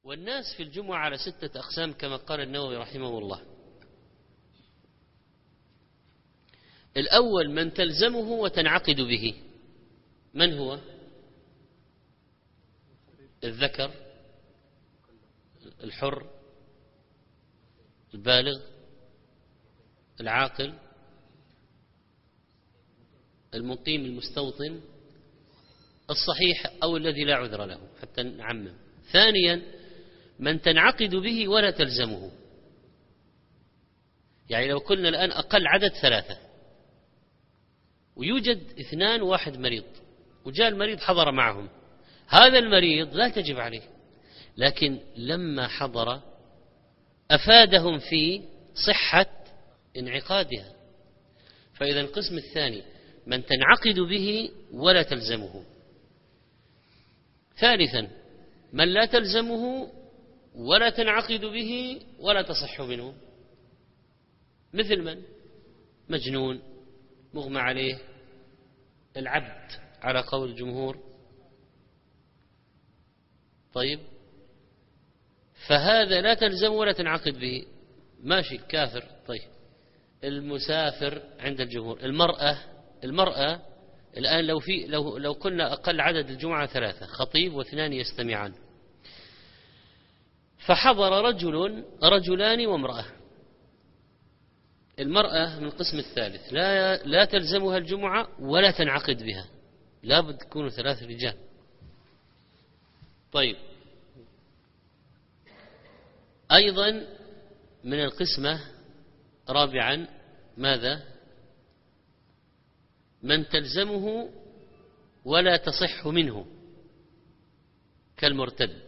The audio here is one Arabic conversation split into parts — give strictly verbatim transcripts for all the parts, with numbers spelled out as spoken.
والناس في الجمعة على ستة أقسام كما قال النووي رحمه الله. الأول من تلزمه وتنعقد به، من هو؟ الذكر، الحر، البالغ، العاقل، المقيم المستوطن، الصحيح أو الذي لا عذر له حتى نعمم. ثانيا من تنعقد به ولا تلزمه، يعني لو قلنا الآن أقل عدد ثلاثة ويوجد اثنان واحد مريض وجاء المريض حضر معهم، هذا المريض لا تجب عليه، لكن لما حضر أفادهم في صحة انعقادها. فإذا القسم الثاني من تنعقد به ولا تلزمه. ثالثا من لا تلزمه ولا تنعقد به ولا تصح منه، مثل من؟ مجنون، مغمى عليه، العبد على قول الجمهور. طيب فهذا لا تلزم ولا تنعقد به، ماشي كافر. طيب المسافر عند الجمهور، المرأة المرأة الآن لو في لو لو قلنا أقل عدد الجمعة ثلاثة، خطيب واثنان يستمعان، فحضر رجل رجلان وامرأة، المرأة من القسم الثالث لا لا تلزمها الجمعة ولا تنعقد بها، لا بد تكونوا ثلاث رجال. طيب أيضا من القسمة رابعا ماذا؟ من تلزمه ولا تصح منه كالمرتد.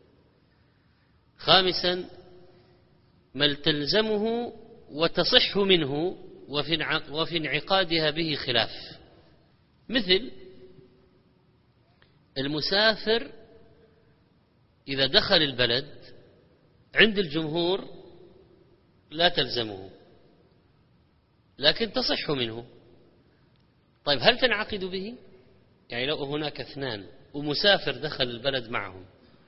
خامسا من تلزمه وتصح منه وفي انعقادها به خلاف، مثل المسافر إذا دخل البلد عند الجمهور لا تلزمه لكن تصح منه. طيب هل تنعقد به؟ يعني لو هناك اثنان ومسافر دخل البلد معهم،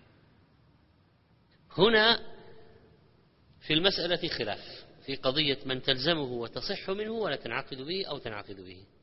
هنا في المسألة خلاف في قضية من تلزمه وتصح منه ولا تنعقد به أو تنعقد به.